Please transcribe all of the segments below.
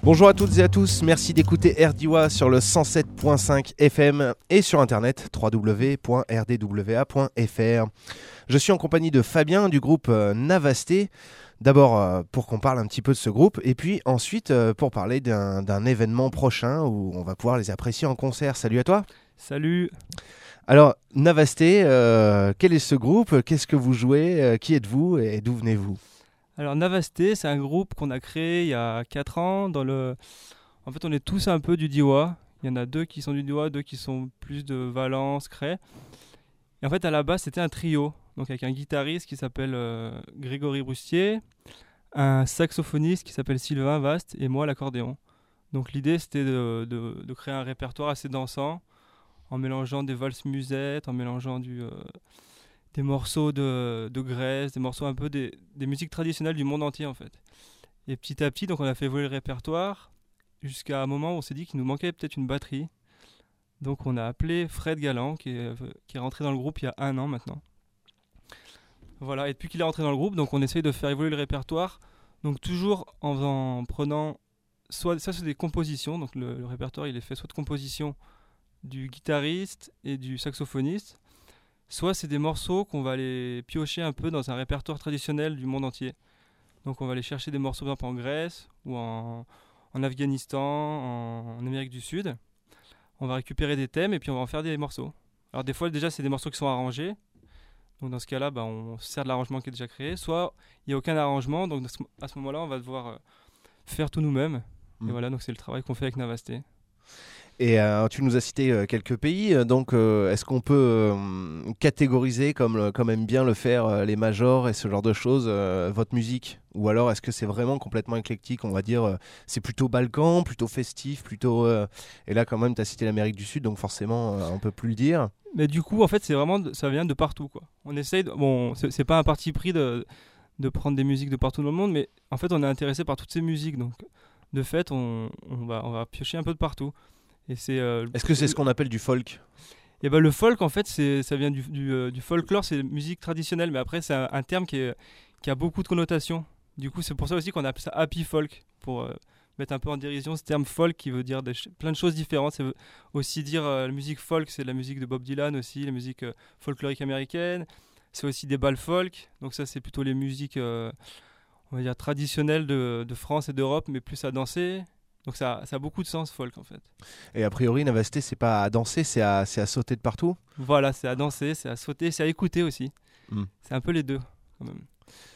Bonjour à toutes et à tous, merci d'écouter RDWA sur le 107.5 FM et sur internet www.rdwa.fr. Je suis en compagnie de Fabien du groupe Navasté. D'abord pour qu'on parle un petit peu de ce groupe et puis ensuite pour parler d'un événement prochain où on va pouvoir les apprécier en concert. Salut à toi. Salut. Alors Navasté, quel est ce groupe? Qu'est-ce que vous jouez? Qui êtes-vous et d'où venez-vous? Alors Navasté, c'est un groupe qu'on a créé il y a 4 ans. En fait, on est tous un peu du Diois. Il y en a 2 qui sont du Diois, 2 qui sont plus de Valence, Cray. Et en fait, à la base, c'était un trio. Donc avec un guitariste qui s'appelle Grégory Broustier, un saxophoniste qui s'appelle Sylvain Vaste et moi l'accordéon. Donc l'idée, c'était de créer un répertoire assez dansant en mélangeant des valses musettes, en mélangeant des morceaux de Grèce, des morceaux un peu des musiques traditionnelles du monde entier en fait. Et petit à petit, donc on a fait évoluer le répertoire jusqu'à un moment où on s'est dit qu'il nous manquait peut-être une batterie. Donc on a appelé Fred Galland qui est rentré dans le groupe il y a 1 an maintenant. Voilà, et depuis qu'il est rentré dans le groupe, donc on essaye de faire évoluer le répertoire, donc toujours en prenant soit ça c'est des compositions, donc le répertoire il est fait soit de compositions du guitariste et du saxophoniste, soit c'est des morceaux qu'on va aller piocher un peu dans un répertoire traditionnel du monde entier. Donc on va aller chercher des morceaux par exemple en Grèce ou en Afghanistan, en Amérique du Sud. On va récupérer des thèmes et puis on va en faire des morceaux. Alors des fois déjà c'est des morceaux qui sont arrangés. Donc dans ce cas-là, on se sert de l'arrangement qui est déjà créé. Soit il n'y a aucun arrangement, donc à ce moment-là on va devoir faire tout nous-mêmes. Et voilà, donc c'est le travail qu'on fait avec Navasté. Et tu nous as cité quelques pays, donc est-ce qu'on peut catégoriser, comme aiment bien le faire les majors et ce genre de choses, votre musique? Ou alors est-ce que c'est vraiment complètement éclectique? On va dire c'est plutôt Balkan, plutôt festif, plutôt... Et là quand même tu as cité l'Amérique du Sud, donc forcément on peut plus le dire. Mais du coup en fait c'est vraiment, ça vient de partout quoi. On essaye, c'est pas un parti pris de prendre des musiques de partout dans le monde, mais en fait on est intéressé par toutes ces musiques, donc de fait on va piocher un peu de partout. Et est-ce que c'est ce qu'on appelle du folk? Et le folk en fait ça vient du folklore, c'est musique traditionnelle, mais après c'est un terme qui a beaucoup de connotations. Du coup c'est pour ça aussi qu'on appelle ça happy folk, pour mettre un peu en dérision ce terme folk qui veut dire plein de choses différentes. Ça veut aussi dire la musique folk, c'est la musique de Bob Dylan aussi, la musique folklorique américaine. C'est aussi des bals folk, donc ça c'est plutôt les musiques on va dire traditionnelles de France et d'Europe, mais plus à danser. Donc ça a beaucoup de sens folk en fait. Et a priori Navasté c'est pas à danser, c'est à sauter de partout? Voilà, c'est à danser, c'est à sauter, c'est à écouter aussi. C'est un peu les deux quand même.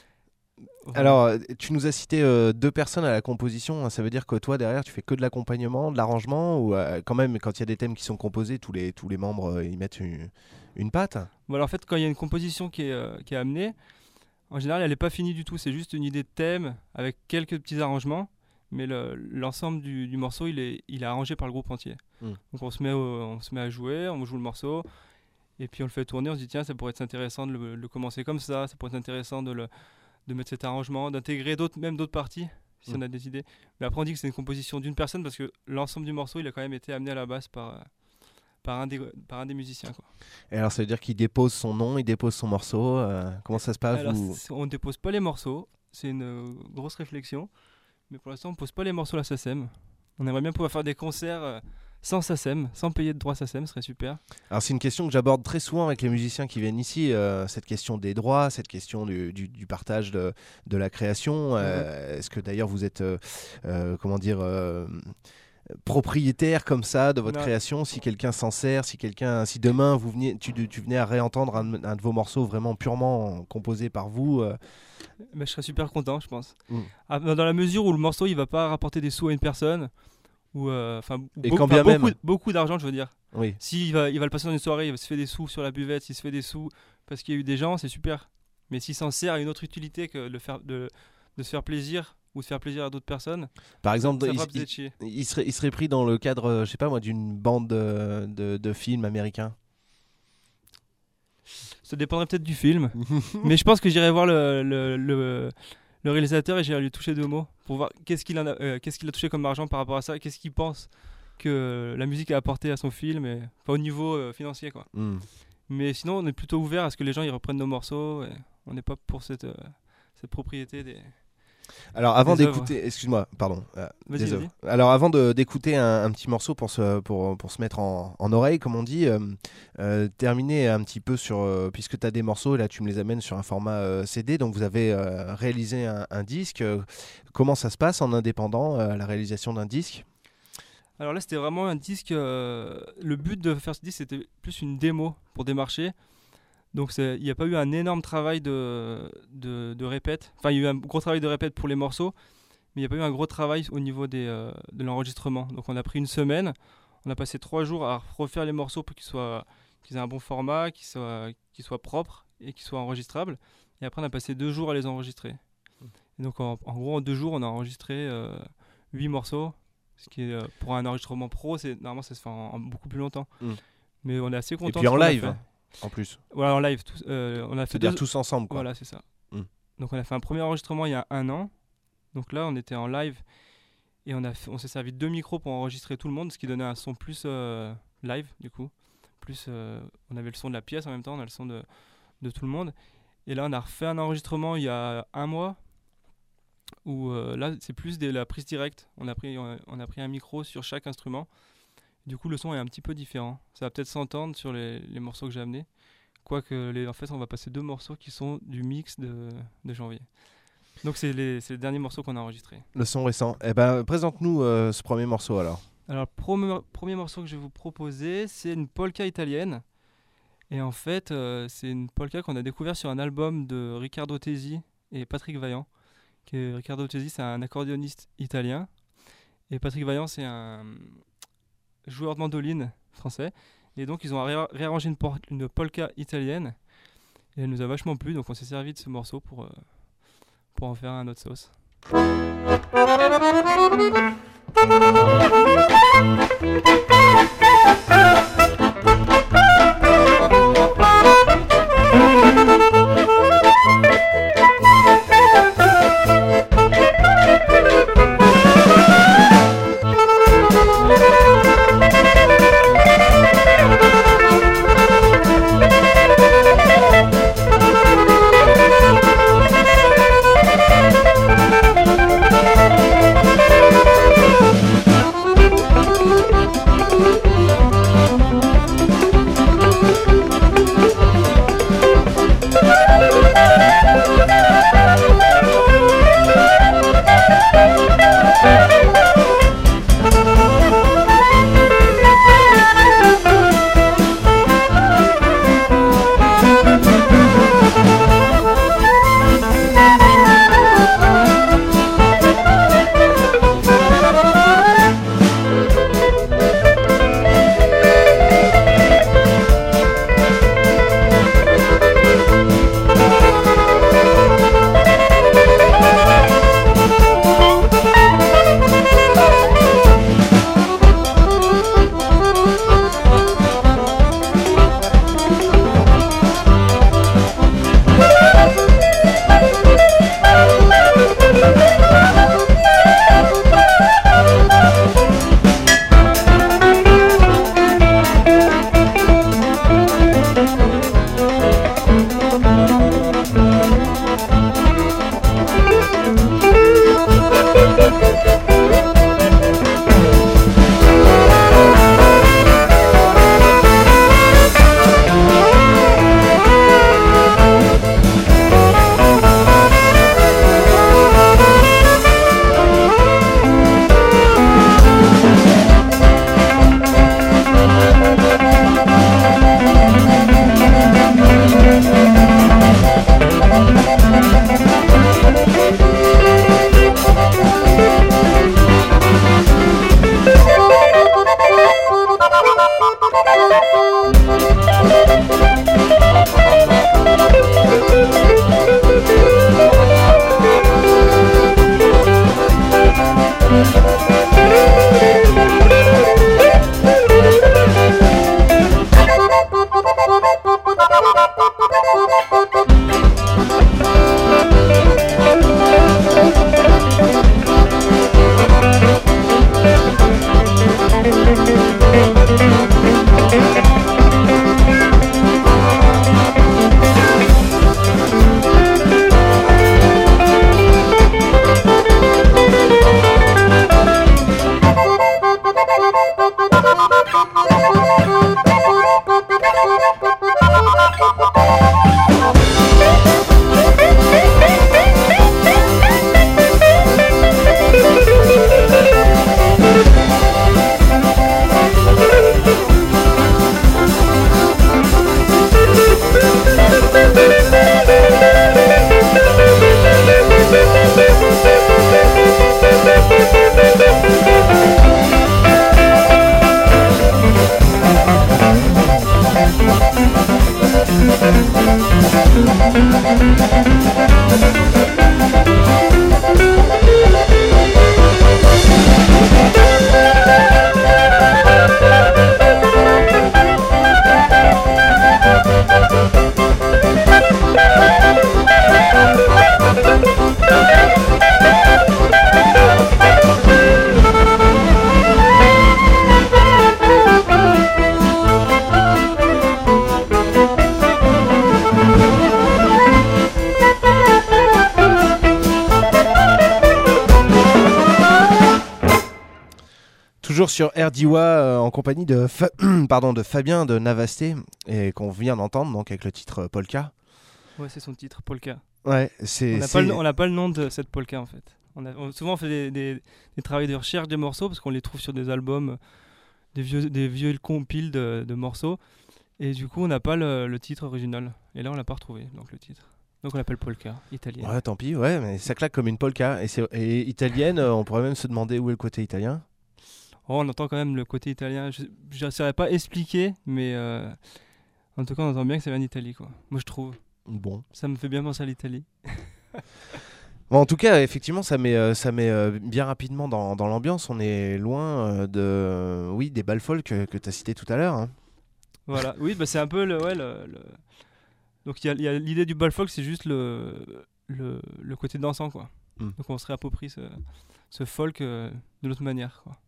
Voilà. Alors tu nous as cité 2 personnes à la composition, ça veut dire que toi derrière tu fais que de l'accompagnement, de l'arrangement, ou quand même quand il y a des thèmes qui sont composés, tous les membres y mettent une patte? Voilà, en fait quand il y a une composition qui est amenée, en général elle n'est pas finie du tout, c'est juste une idée de thème avec quelques petits arrangements. Mais l'ensemble du morceau, il est arrangé par le groupe entier. Donc on se met à jouer, on joue le morceau, et puis on le fait tourner, on se dit tiens, ça pourrait être intéressant de le commencer comme ça pourrait être intéressant de mettre cet arrangement, d'intégrer d'autres parties, si on a des idées. Mais après on dit que c'est une composition d'une personne, parce que l'ensemble du morceau, il a quand même été amené à la base par un des musiciens, quoi. Et alors ça veut dire qu'il dépose son nom, il dépose son morceau, comment ça se passe? Alors on ne dépose pas les morceaux, c'est une grosse réflexion. Mais pour l'instant, on ne pose pas les morceaux à la SACEM. On aimerait bien pouvoir faire des concerts sans SACEM, sans payer de droits SACEM, ce serait super. Alors c'est une question que j'aborde très souvent avec les musiciens qui viennent ici, cette question des droits, cette question du partage de la création. Est-ce que d'ailleurs vous êtes, propriétaire comme ça de votre création, si quelqu'un s'en sert, si demain tu venais à réentendre un de vos morceaux vraiment purement composé par vous, je serais super content, je pense. Dans la mesure où le morceau il va pas rapporter des sous à une personne, beaucoup d'argent, je veux dire. Oui. S'il va le passer dans une soirée, il va se faire des sous sur la buvette, s'il se fait des sous parce qu'il y a eu des gens, c'est super. Mais s'il s'en sert à une autre utilité que de se faire plaisir ou de faire plaisir à d'autres personnes, par exemple, il serait pris dans le cadre, je sais pas moi, d'une bande de films américains. Ça dépendrait peut-être du film. Mais je pense que j'irai voir le réalisateur et j'irai lui toucher 2 mots pour voir qu'est-ce qu'il a touché comme argent par rapport à ça, qu'est-ce qu'il pense que la musique a apporté à son film, au niveau financier, quoi. Mais sinon, on est plutôt ouvert à ce que les gens ils reprennent nos morceaux. Et on n'est pas pour cette propriété des... Alors avant des d'écouter, excuse-moi, pardon. Vas-y, désolé. vas-y. Alors avant d'écouter un petit morceau pour se mettre en oreille, comme on dit, terminer un petit peu sur, puisque tu as des morceaux, et là tu me les amènes sur un format CD, donc vous avez réalisé un disque. Comment ça se passe en indépendant, la réalisation d'un disque? Alors là, c'était vraiment un disque. Le but de faire ce disque, c'était plus une démo pour démarcher. Donc il n'y a pas eu un énorme travail de répète. Enfin, il y a eu un gros travail de répète pour les morceaux, mais il n'y a pas eu un gros travail au niveau de l'enregistrement. Donc on a pris une semaine, on a passé 3 jours à refaire les morceaux pour qu'ils aient un bon format, qu'ils soient propres et qu'ils soient enregistrables. Et après, on a passé 2 jours à les enregistrer. Et donc en gros, en 2 jours, on a enregistré 8 morceaux. Ce qui est pour un enregistrement pro, normalement ça se fait en beaucoup plus longtemps. Mais on est assez content. Et puis en live, en plus. Voilà, en live. On a fait C'est-à-dire tous ensemble, quoi. Voilà, c'est ça. Donc on a fait un premier enregistrement il y a 1 an. Donc là, on était en live et on s'est servi de 2 micros pour enregistrer tout le monde, ce qui donnait un son plus live du coup. Plus, on avait le son de la pièce en même temps, on a le son de tout le monde. Et là, on a refait un enregistrement il y a 1 mois. Où là c'est plus de la prise directe. On a pris un micro sur chaque instrument. Du coup le son est un petit peu différent. Ça va peut-être s'entendre sur les morceaux que j'ai amenés. Quoique en fait on va passer 2 morceaux qui sont du mix de janvier. Donc c'est les derniers morceaux qu'on a enregistrés. Le son récent. Eh ben présente-nous ce premier morceau alors. Alors le premier morceau que je vais vous proposer, c'est une polka italienne. Et en fait c'est une polka qu'on a découvert sur un album de Riccardo Tesi et Patrick Vaillant. Riccardo Tesi, c'est un accordéoniste italien. Et Patrick Vaillant, c'est un joueur de mandoline français. Et donc, ils ont réarrangé une polka italienne. Et elle nous a vachement plu. Donc, on s'est servi de ce morceau pour en faire un autre sauce. toujours sur RDIWA en compagnie de, de Fabien de Navasté et qu'on vient d'entendre donc avec le titre Polka. Ouais, c'est son titre, Polka. Ouais, On n'a pas le nom de cette polka en fait. Souvent on fait des travaux de recherche des morceaux parce qu'on les trouve sur des albums, des vieux compiles de morceaux. Et du coup on n'a pas le titre original. Et là on l'a pas retrouvé, donc le titre. Donc on l'appelle polka, italienne. Ouais, tant pis, ouais, mais ça claque comme une polka. Et italienne, on pourrait même se demander où est le côté italien. Oh, on entend quand même le côté italien. Je ne saurais pas expliquer, mais en tout cas on entend bien que ça vient d'Italie, quoi. Moi je trouve. Bon. Ça me fait bien penser à l'Italie. Bon, en tout cas, effectivement, ça met bien rapidement dans l'ambiance. On est loin des balles folk que tu as cité tout à l'heure. Hein. Voilà, oui, bah c'est un peu Donc il y a l'idée du bal folk, c'est juste le côté dansant, quoi. Donc on se réapproprie ce folk de l'autre manière, quoi.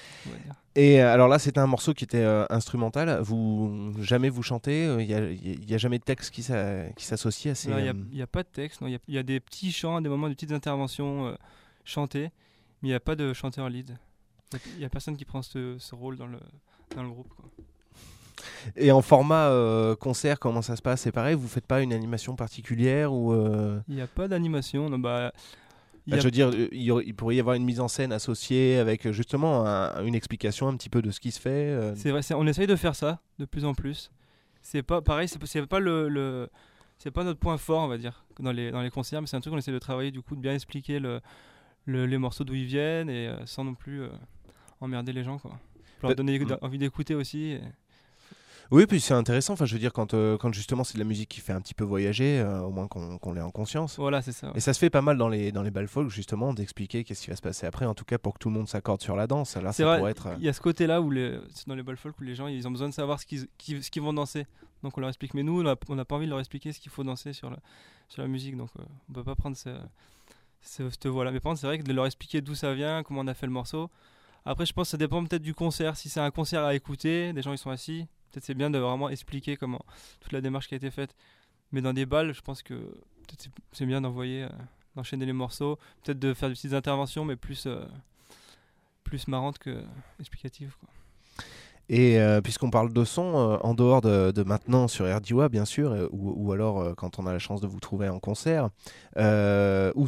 Et alors là, c'était un morceau qui était instrumental. Jamais vous chantez. Il y a jamais de texte qui s'associe à ces. Il y a pas de texte. Il y a des petits chants, des moments de petites interventions chantées, mais il n'y a pas de chanteur lead. Il y a personne qui prend ce rôle dans le groupe, quoi. Et en format concert, comment ça se passe? C'est pareil, vous faites pas une animation particulière ou Il n'y a pas d'animation. Non, je veux dire, il pourrait y avoir une mise en scène associée avec justement une explication un petit peu de ce qui se fait. C'est vrai, on essaye de faire ça de plus en plus. C'est pas pareil, c'est pas c'est pas notre point fort, on va dire, dans les concerts, mais c'est un truc qu'on essaie de travailler, du coup, de bien expliquer les morceaux d'où ils viennent et sans non plus emmerder les gens, quoi. Pour leur donner envie d'écouter aussi. Oui, puis c'est intéressant. Enfin, je veux dire, quand justement c'est de la musique qui fait un petit peu voyager, au moins qu'on l'ait en conscience. Voilà, c'est ça. Ouais. Et ça se fait pas mal dans les balles folk, justement, d'expliquer qu'est-ce qui va se passer après, en tout cas pour que tout le monde s'accorde sur la danse. Là, c'est ça vrai, pourrait être. Il y a ce côté-là où c'est dans les balles folk où les gens ils ont besoin de savoir ce qu'ils vont danser. Donc on leur explique. Mais nous, on n'a pas envie de leur expliquer ce qu'il faut danser sur la musique. Donc on peut pas prendre cette voie-là. Mais par contre, c'est vrai que de leur expliquer d'où ça vient, comment on a fait le morceau. Après, je pense que ça dépend peut-être du concert. Si c'est un concert à écouter, des gens ils sont assis. Peut-être c'est bien de vraiment expliquer comment toute la démarche qui a été faite. Mais dans des balles, je pense que peut-être c'est bien d'enchaîner les morceaux, peut-être de faire des petites interventions, mais plus marrantes que explicatives, quoi. Et puisqu'on parle de son, en dehors de maintenant sur RDIWA, bien sûr, ou alors quand on a la chance de vous trouver en concert, où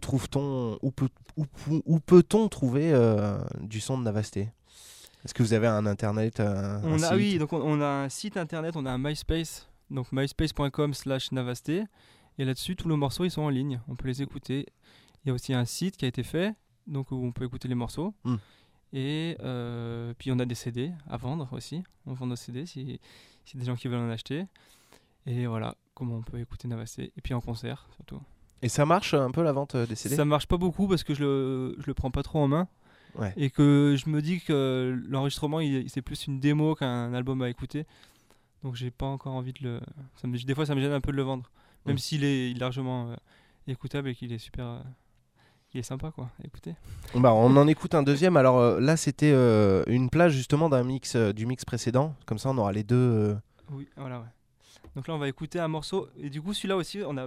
peut-on trouver du son de Navasté? Est-ce que vous avez un internet Oui, donc on a un site internet, on a un MySpace, donc myspace.com/Navasté, et là-dessus tous nos morceaux ils sont en ligne, on peut les écouter. Il y a aussi un site qui a été fait, donc où on peut écouter les morceaux, et puis on a des CD à vendre aussi, on vend nos CD si des gens qui veulent en acheter, et voilà comment on peut écouter Navasté, et puis en concert surtout. Et ça marche un peu la vente des CD? Ça marche pas beaucoup parce que je le prends pas trop en main. Ouais. Et que je me dis que l'enregistrement c'est plus une démo qu'un album à écouter, donc j'ai pas encore envie des fois ça me gêne un peu de le vendre, même s'il est largement écoutable et qu'il est super il est sympa, quoi, à écouter. Bah, on en écoute un deuxième. Alors là c'était une plage justement du mix précédent, comme ça on aura les deux. Oui, voilà, ouais. Donc là on va écouter un morceau, et du coup celui-là aussi on a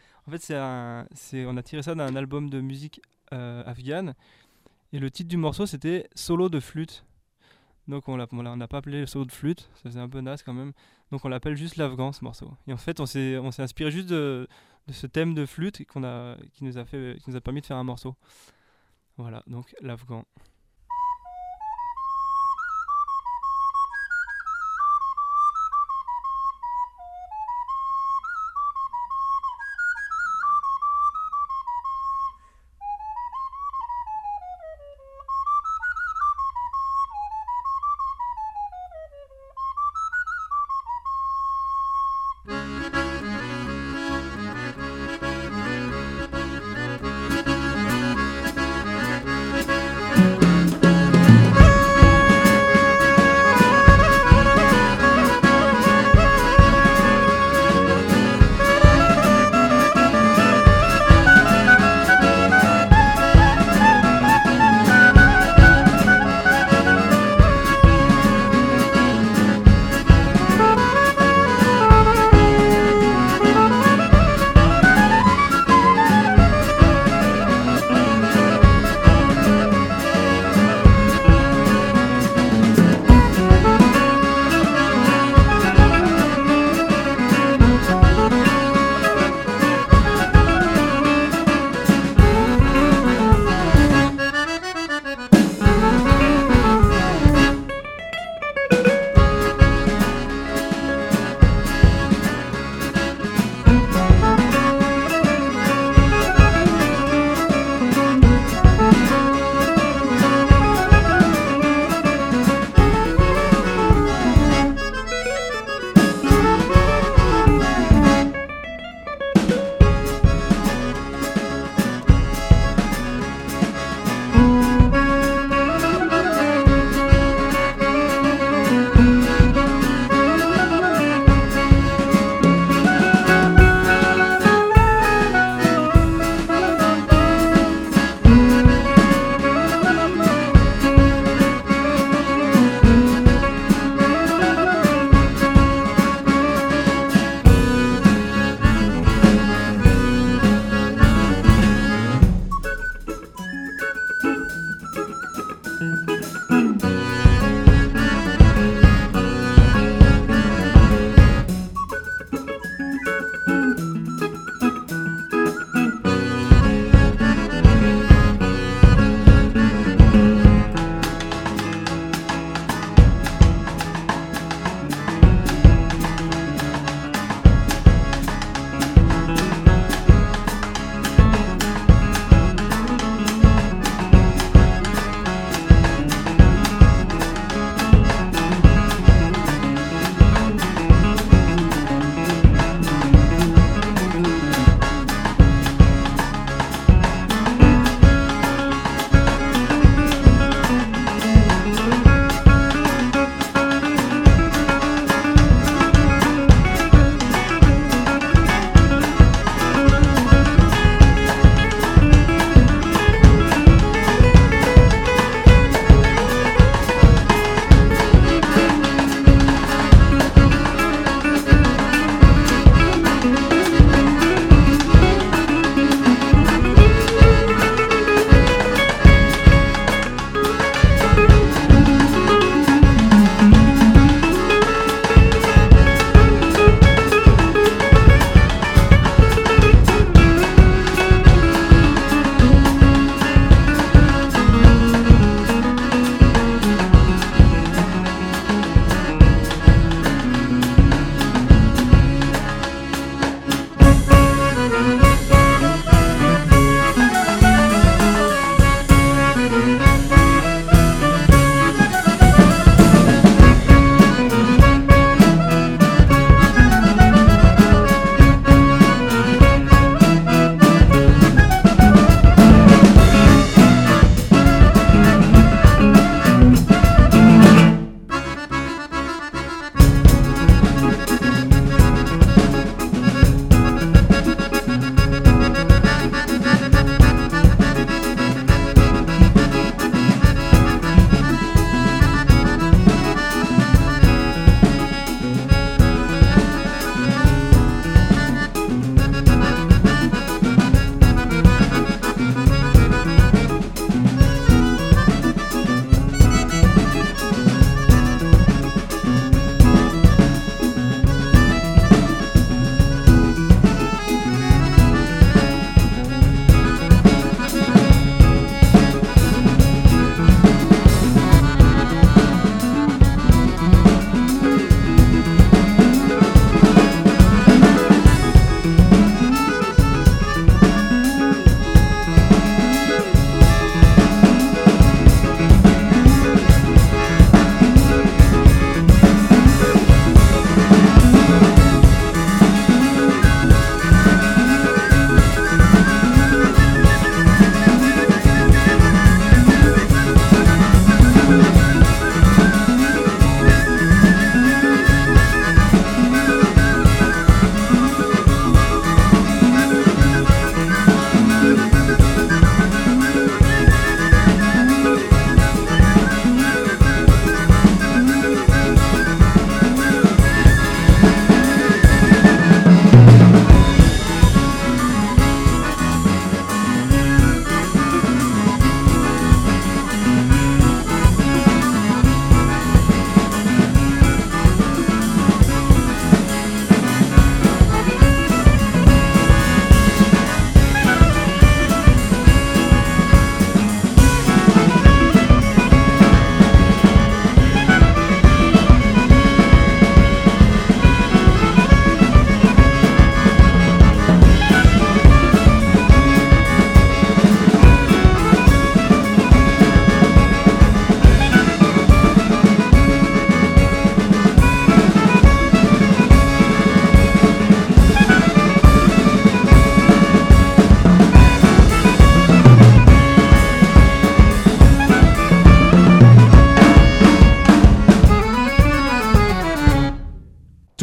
tiré ça d'un album de musique afghane. Et le titre du morceau, c'était Solo de flûte. Donc on n'a pas appelé le solo de flûte, ça faisait un peu naze quand même. Donc on l'appelle juste l'Afghan, ce morceau. Et en fait, on s'est inspiré juste de ce thème de flûte qui nous a permis de faire un morceau. Voilà, donc l'Afghan.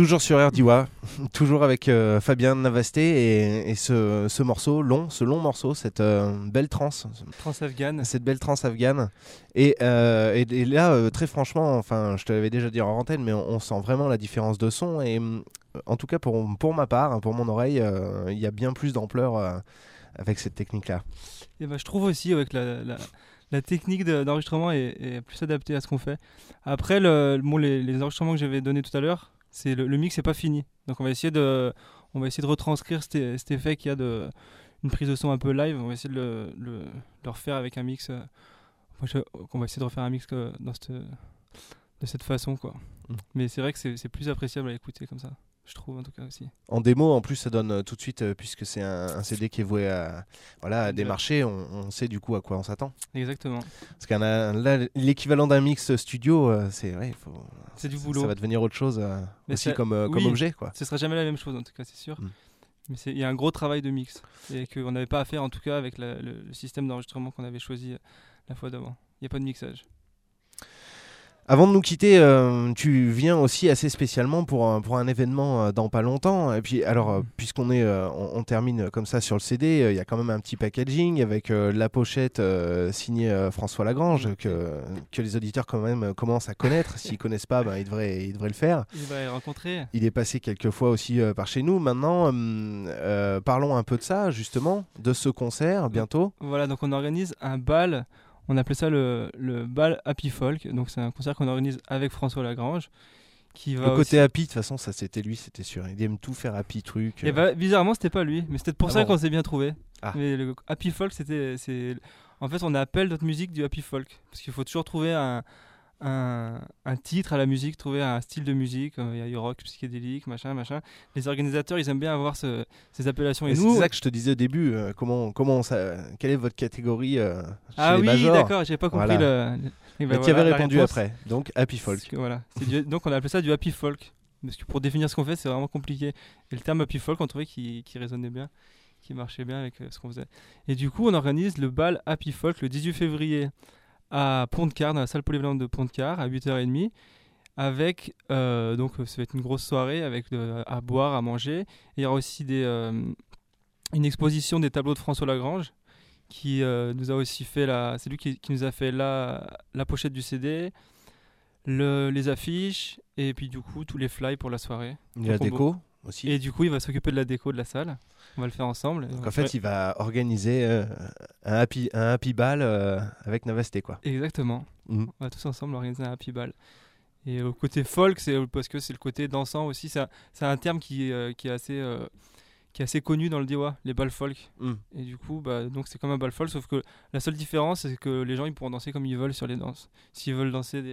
Toujours sur RDIWA, toujours avec Fabien Navasté et ce morceau long, cette belle trance. Trans-afghane. Cette belle trance afghane. Et là, très franchement, enfin, je te l'avais déjà dit en antenne, mais on sent vraiment la différence de son. Et en tout cas, pour ma part, pour mon oreille, il y a bien plus d'ampleur avec cette technique-là. Et je trouve aussi avec la technique d'enregistrement est plus adaptée à ce qu'on fait. Après, les enregistrements que j'avais donnés tout à l'heure, le mix n'est pas fini. Donc on va essayer de retranscrire cet effet qu'il y a une prise de son un peu live. On va essayer de le refaire avec un mix. On va essayer de refaire un mix de cette façon, quoi. Mais c'est vrai que c'est plus appréciable à écouter comme ça. Je trouve en tout cas aussi. En démo, en plus, ça donne tout de suite, puisque c'est un CD qui est voué à des marchés, on sait du coup à quoi on s'attend. Exactement. Parce que l'équivalent d'un mix studio, c'est du boulot. Ça va devenir autre chose aussi comme objet, quoi. Ce sera jamais la même chose en tout cas, c'est sûr. Mais il y a un gros travail de mix et qu'on n'avait pas à faire en tout cas avec le système d'enregistrement qu'on avait choisi la fois d'avant. Il n'y a pas de mixage. Avant de nous quitter, tu viens aussi assez spécialement pour un événement dans pas longtemps. Et puis, alors, puisqu'on on termine comme ça sur le CD, il y a quand même un petit packaging avec la pochette signée François Lagrange que les auditeurs quand même commencent à connaître. S'ils connaissent pas, ils devraient le faire. Il va les rencontrer. Il est passé quelques fois aussi par chez nous. Maintenant, parlons un peu de ça, justement, de ce concert bientôt. Voilà, donc on organise un bal. On appelait ça le bal Happy Folk. Donc c'est un concert qu'on organise avec François Lagrange. Le côté happy, de toute façon, ça c'était lui, c'était sûr. Il aime tout faire happy, truc. Et bizarrement, c'était pas lui. Mais c'était pour ça qu'on s'est bien trouvé. Ah. Mais le Happy Folk, en fait, on appelle notre musique du Happy Folk. Parce qu'il faut toujours trouver un titre à la musique, trouver un style de musique. Il y a du rock psychédélique, machin. Les organisateurs, ils aiment bien avoir ces appellations. Et nous, c'est ça que je te disais au début. Quelle est votre catégorie Ah oui, majors. D'accord, j'avais pas compris Mais tu avais répondu après. Donc Happy Folk. Voilà. Donc on appelle ça du Happy Folk. Parce que pour définir ce qu'on fait, c'est vraiment compliqué. Et le terme Happy Folk, on trouvait qu'il résonnait bien, qui marchait bien avec ce qu'on faisait. Et du coup, on organise le bal Happy Folk le 18 février à Pont-de-Car, dans la salle polyvalente de Pont-de-Car, à 8h30. Avec, donc ça va être une grosse soirée avec à boire, à manger. Et il y aura aussi une exposition des tableaux de François Lagrange qui nous a aussi fait c'est lui qui nous a fait la pochette du CD, les affiches et puis du coup tous les fly pour la soirée. Il y a la déco aussi. Et du coup il va s'occuper de la déco de la salle. On va le faire ensemble. Donc en fait il va organiser un happy ball avec Navasté, quoi. Exactement. On va tous ensemble organiser un happy ball. Et au côté folk, c'est parce que c'est le côté dansant aussi. C'est un terme qui est assez connu dans le Diois, les balles folk. Et du coup, donc c'est comme un bal folk, sauf que la seule différence, c'est que les gens ils pourront danser comme ils veulent sur les danses. S'ils veulent danser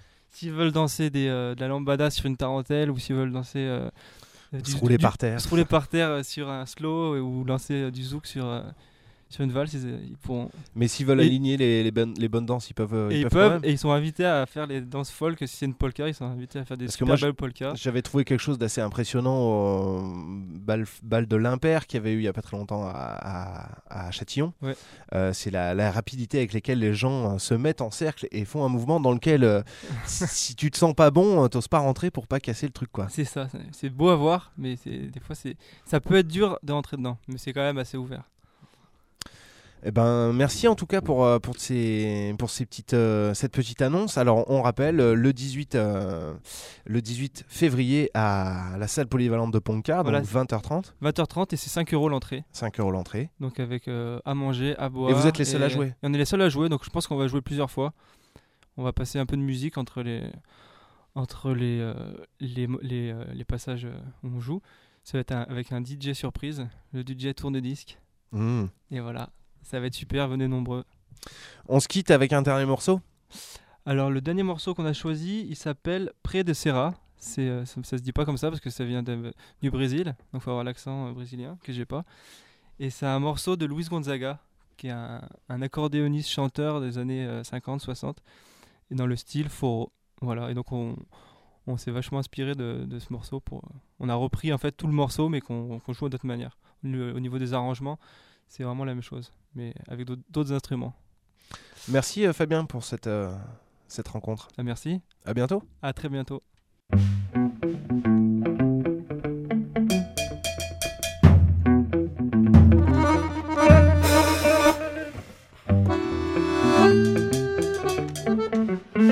de la lambada sur une tarentelle, ou s'ils veulent danser se rouler par terre sur un slow, ou lancer du zouk sur une valse, ils pourront. Mais s'ils veulent aligner les bonnes danses, ils peuvent. Et ils sont invités à faire les danses folk. Si c'est une polka, ils sont invités à faire des super belles polka. J'avais trouvé quelque chose d'assez impressionnant au bal de l'Impair qu'il y avait eu il y a pas très longtemps à Châtillon. Ouais. C'est la rapidité avec laquelle les gens se mettent en cercle et font un mouvement dans lequel si tu te sens pas bon, t'oses pas rentrer pour pas casser le truc, quoi. C'est ça. C'est beau à voir, mais des fois ça peut être dur de rentrer dedans, mais c'est quand même assez ouvert. Eh ben, merci en tout cas pour cette petite annonce. Alors on rappelle le 18 février à la salle polyvalente de Pont-de-Car, donc 20h30. 20h30 et c'est 5 € l'entrée. 5 € l'entrée. Donc avec à manger, à boire. Et vous êtes les seuls à jouer. On est les seuls à jouer, donc je pense qu'on va jouer plusieurs fois. On va passer un peu de musique entre les passages où on joue. Ça va être avec un DJ surprise, le DJ tourne-disque. Et voilà. Ça va être super, venez nombreux. On se quitte avec un dernier morceau. Alors le dernier morceau qu'on a choisi, il s'appelle Près de Serra. Ça se dit pas comme ça parce que ça vient du Brésil, donc il faut avoir l'accent brésilien que j'ai pas. Et c'est un morceau de Luis Gonzaga, qui est un accordéoniste chanteur des années 50-60, et dans le style foro. Voilà, et donc on s'est vachement inspiré de ce morceau. On a repris en fait tout le morceau, mais qu'on joue d'autre manière. Au niveau des arrangements, c'est vraiment la même chose, mais avec d'autres instruments. Merci Fabien pour cette rencontre. Merci. À bientôt. À très bientôt.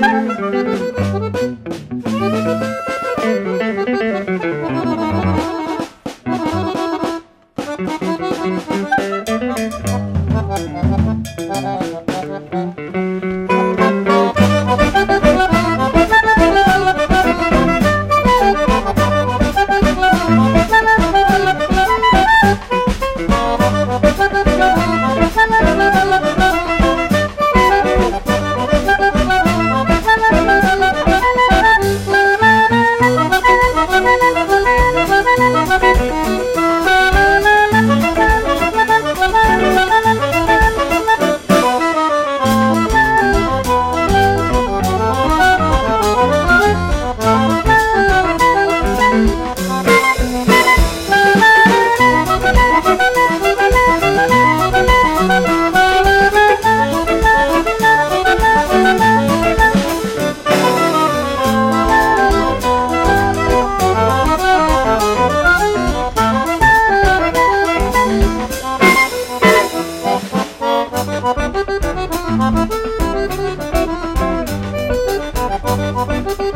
Thank you.